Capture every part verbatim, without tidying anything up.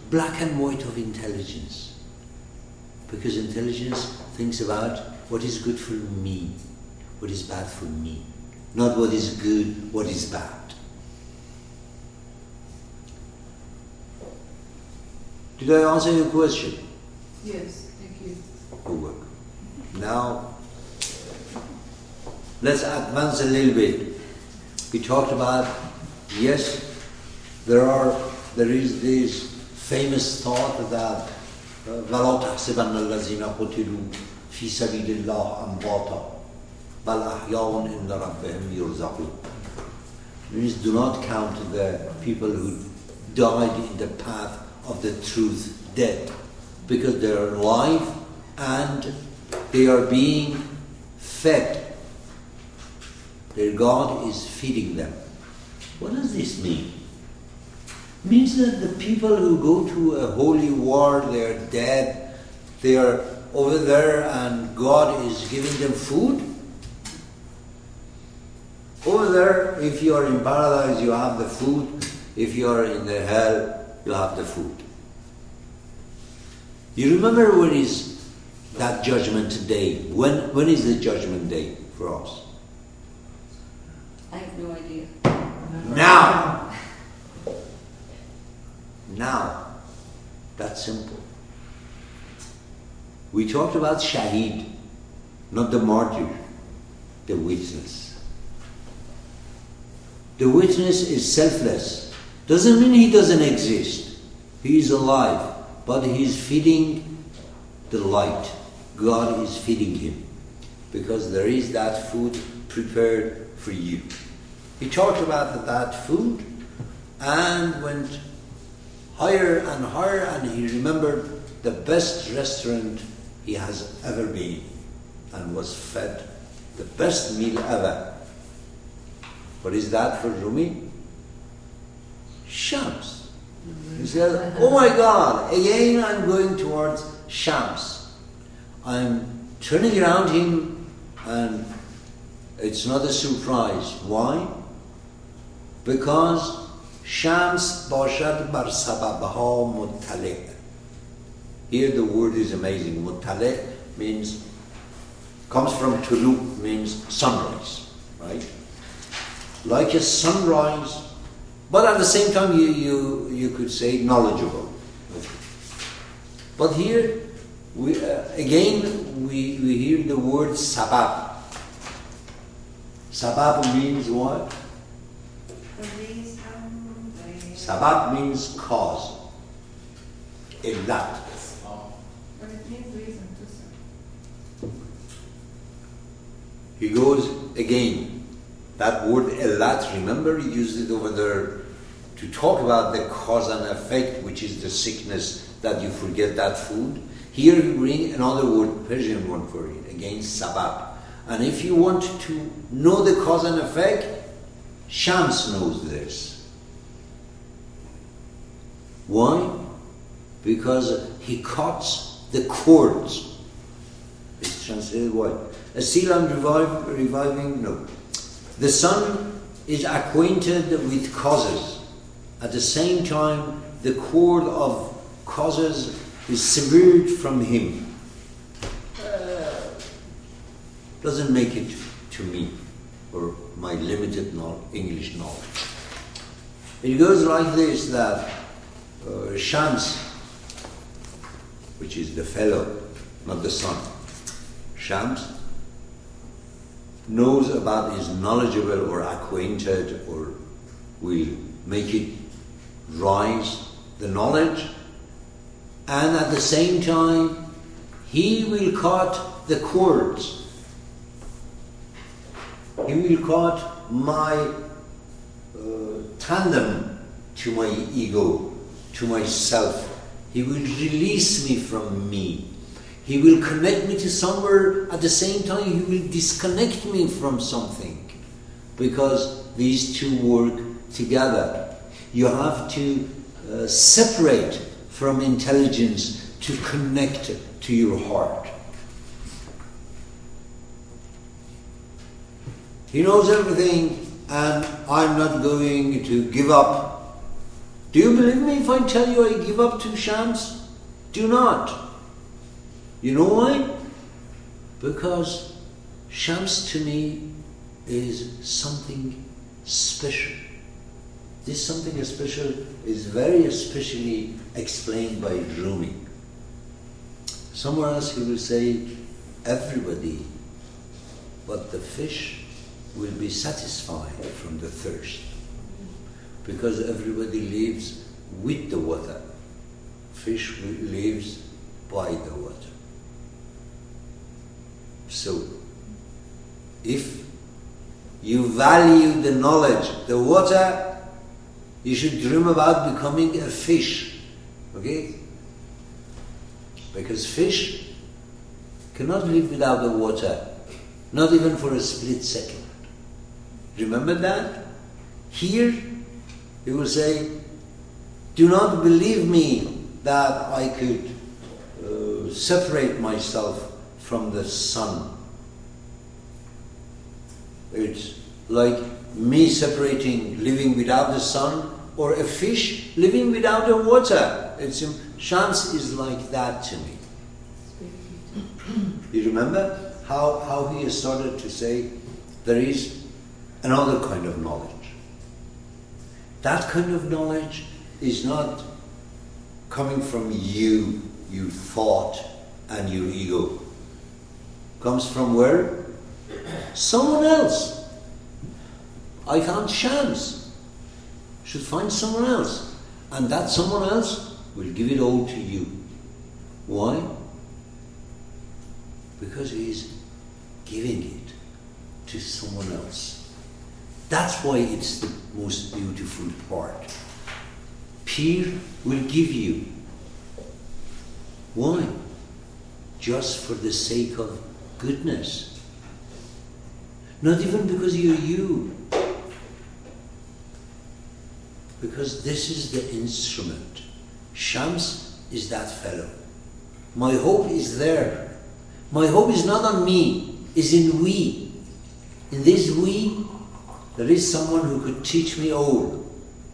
black and white of intelligence. Because intelligence thinks about what is good for me, what is bad for me, not what is good, what is bad. Did I answer your question? Yes, thank you. Good work. Now, let's advance a little bit. We talked about, yes, there are, there is this famous thought that وَلَا تَحْسَبَنَّ الَّذِينَ قُتِلُوا فِي سَبِيلِ اللَّهِ أَمْوَاتًا بَلْ أَحْيَاءٌ عِنْدَ رَبِّهِمْ يُرْزَقُونَ. Means do not count the people who died in the path of the truth dead, because they are alive and they are being fed. Their God is feeding them. What does this mean? It means that the people who go to a holy war, they are dead, they are over there and God is giving them food? Over there, if you are in paradise, you have the food. If you are in the hell, you have the food. You remember when is that judgment day? When when is the judgment day for us? I have no idea. Now! Now. That's simple. We talked about shaheed, not the martyr, the witness. The witness is selfless. Doesn't mean he doesn't exist. He is alive, but he is feeding the light. God is feeding him, because there is that food prepared for you. He talked about that food and went higher and higher, and he remembered the best restaurant he has ever been and was fed the best meal ever. What is that for Rumi? Shams. He said, oh my God, again I'm going towards Shams. I'm turning around him and it's not a surprise. Why? Because Shams bashad bar sababha muttali'. Here the word is amazing. Muttali' means, comes from tulu, means sunrise, right? Like a sunrise, but at the same time you, you, you could say knowledgeable. But here, we, uh, again, we, we hear the word sabab. Sabab means what? Sabab means cause. Illat. But it means reason too, sir. He goes again. That word illat, remember, he used it over there to talk about the cause and effect, which is the sickness that you forget that food. Here you bring another word, Persian one for it, again sabab. And if you want to know the cause and effect, Shams knows this. Why? Because he cuts the cords. It's translated what? Still I'm revive, reviving? No. The sun is acquainted with causes. At the same time, the cord of causes is severed from him. Uh, doesn't make it to me, or my limited knowledge, English knowledge. It goes like this, that uh, Shams, which is the fellow, not the sun, Shams knows about, is knowledgeable or acquainted, or will make it rise, the knowledge, and at the same time he will cut the cords. He will cut my uh, tandem to my ego, to myself. He will release me from me. He will connect me to somewhere. At the same time, he will disconnect me from something, because these two work together. You have to uh, separate from intelligence to connect to your heart. He knows everything, and I'm not going to give up Do you believe me if I tell you I give up to Shams? Do not. You know why? Because Shams to me is something special. This something special is very especially explained by Rumi. Somewhere else he will say, everybody but the fish will be satisfied from the thirst, because everybody lives with the water. Fish lives by the water. So, if you value the knowledge, the water, you should dream about becoming a fish, okay? Because fish cannot live without the water, not even for a split second. Remember that? Here, he will say, do not believe me that I could uh, separate myself from the sun. It's like me separating, living without the sun, or a fish living without the water. It's, Shams is like that to me. You remember how, how he started to say there is another kind of knowledge. That kind of knowledge is not coming from you, your thought and your ego. Comes from where? Someone else. I found Shams. Should find someone else. And that someone else will give it all to you. Why? Because he is giving it to someone else. That's why it's the most beautiful part. Pir will give you. Why? Just for the sake of goodness. Not even because you're you. Because this is the instrument. Shams is that fellow. My hope is there. My hope is not on me, is in we. In this we, there is someone who could teach me all.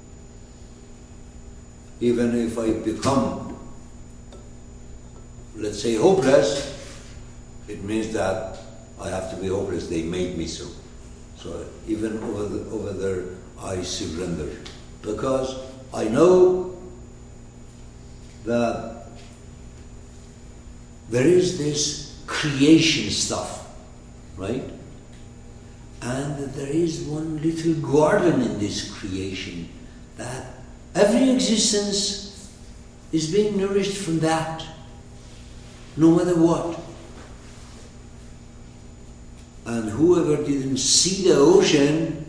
Even if I become, let's say, hopeless, it means that I have to be hopeless. They made me so. So even over, the, over there, I surrender. Because I know that there is this creation stuff, right? And there is one little garden in this creation, that every existence is being nourished from that, no matter what. And whoever didn't see the ocean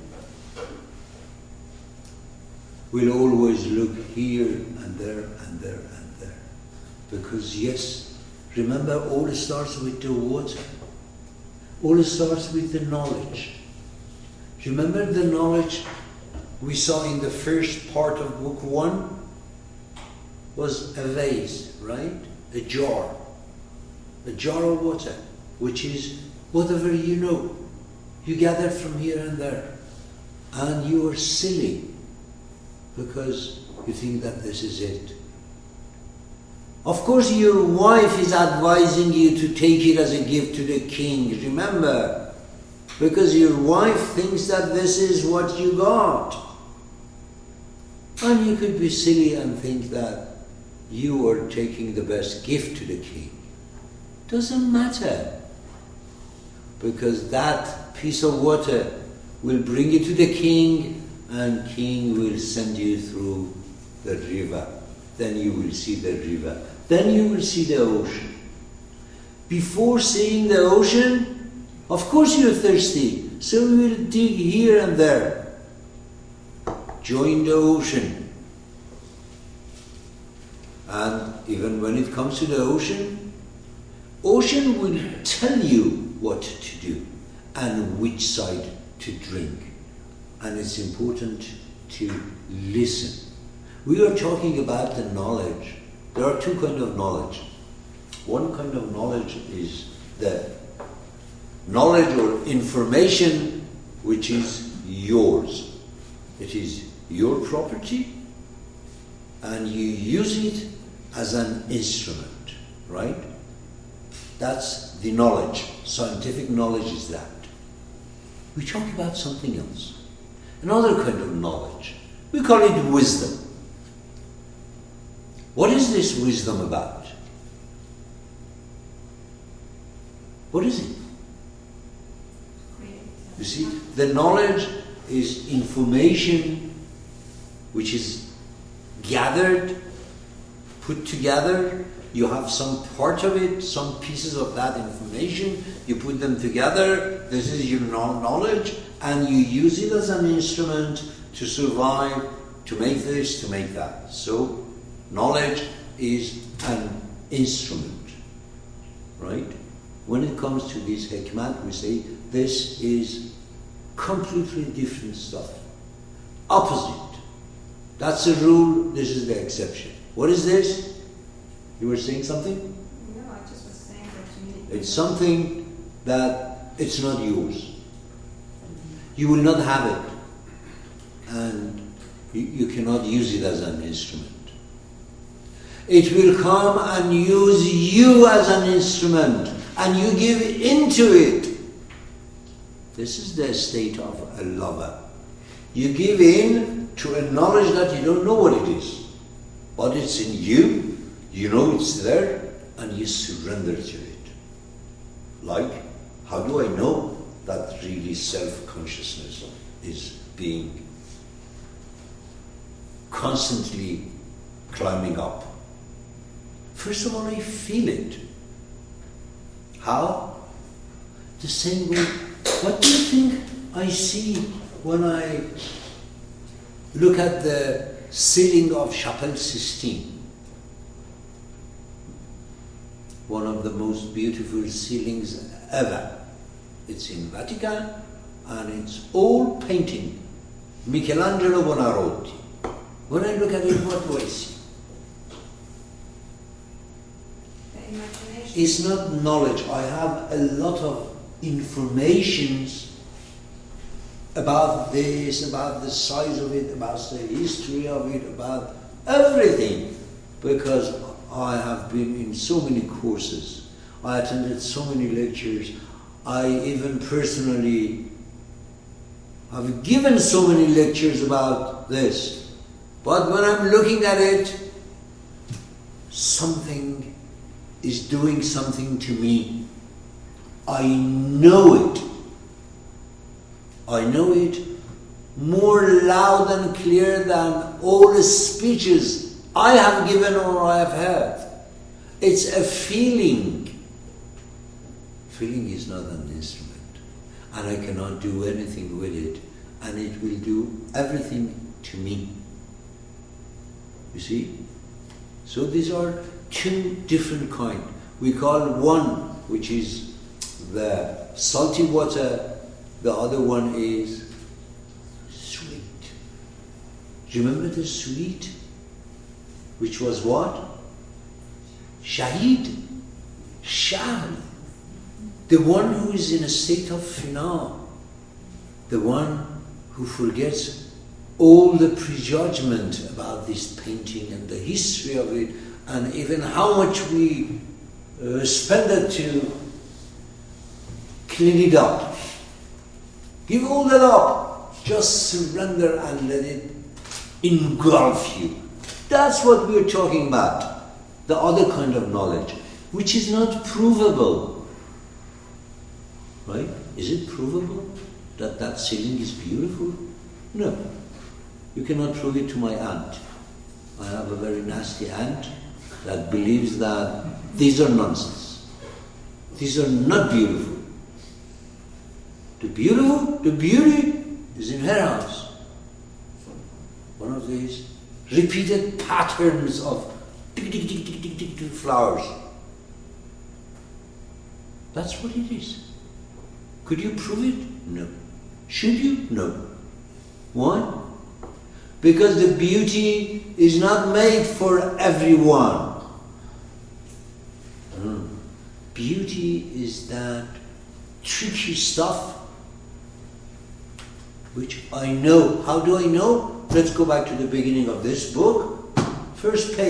will always look here and there and there and there. Because yes, remember, all starts with the water. All starts with the knowledge. Remember the knowledge we saw in the first part of book one? Was a vase, right? A jar. A jar of water, which is whatever you know. You gather from here and there. And you are silly because you think that this is it. Of course, your wife is advising you to take it as a gift to the king, remember, because your wife thinks that this is what you got. And you could be silly and think that you are taking the best gift to the king. Doesn't matter, because that piece of water will bring you to the king, and king will send you through the river. Then you will see the river. Then you will see the ocean. Before seeing the ocean, of course you're thirsty, so you will dig here and there. Join the ocean. And even when it comes to the ocean, ocean will tell you what to do and which side to drink. And it's important to listen. We are talking about the knowledge. There are two kinds of knowledge. One kind of knowledge is the knowledge or information which is yours. It is your property, and you use it as an instrument, right? That's the knowledge. Scientific knowledge is that. We talk about something else. Another kind of knowledge. We call it wisdom. What is this wisdom about? What is it? You see, the knowledge is information which is gathered, put together. You have some part of it, some pieces of that information, you put them together, this is your knowledge, and you use it as an instrument to survive, to make this, to make that. So, knowledge is an instrument, right? When it comes to this hikmat, we say this is completely different stuff. Opposite. That's the rule, this is the exception. What is this? You were saying something? No, I just was saying that you need... It's something that it's not yours. You will not have it. And you, you cannot use it as an instrument. It will come and use you as an instrument, and you give into it. This is the state of a lover. You give in to a knowledge that you don't know what it is, but it's in you, you know it's there, and you surrender to it. Like, how do I know that really self-consciousness is being constantly climbing up? First of all, I feel it. How? The same way. What do you think I see when I look at the ceiling of Chapelle Sistine? One of the most beautiful ceilings ever. It's in Vatican, and it's all painting. Michelangelo Buonarroti. When I look at it, what do I see? The imagination. It's not knowledge. I have a lot of informations about this, about the size of it, about the history of it, about everything, because I have been in so many courses. I attended so many lectures. I even personally have given so many lectures about this. But when I'm looking at it, something is doing something to me. I know it. I know it more loud and clear than all the speeches I have given or I have heard. It's a feeling. Feeling is not an instrument, and I cannot do anything with it, and it will do everything to me. You see? So these are two different kinds. We call one, which is the salty water, the other one is sweet. Do you remember the sweet? Which was what? Shahid. Shah. The one who is in a state of fina. The one who forgets all the prejudgment about this painting and the history of it, and even how much we uh, spend it to clean it up. Give all that up. Just surrender and let it engulf you. That's what we're talking about. The other kind of knowledge, which is not provable. Right? Is it provable that that ceiling is beautiful? No. You cannot prove it to my aunt. I have a very nasty aunt that believes that these are nonsense. These are not beautiful. The beautiful, the beauty is in her house. One of these repeated patterns of tick, tick, tick, tick, tick, tick, tick, flowers. That's what it is. Could you prove it? No. Should you? No. Why? Because the beauty is not made for everyone. Mm. Beauty is that tricky stuff which I know. How do I know? Let's go back to the beginning of this book. First page.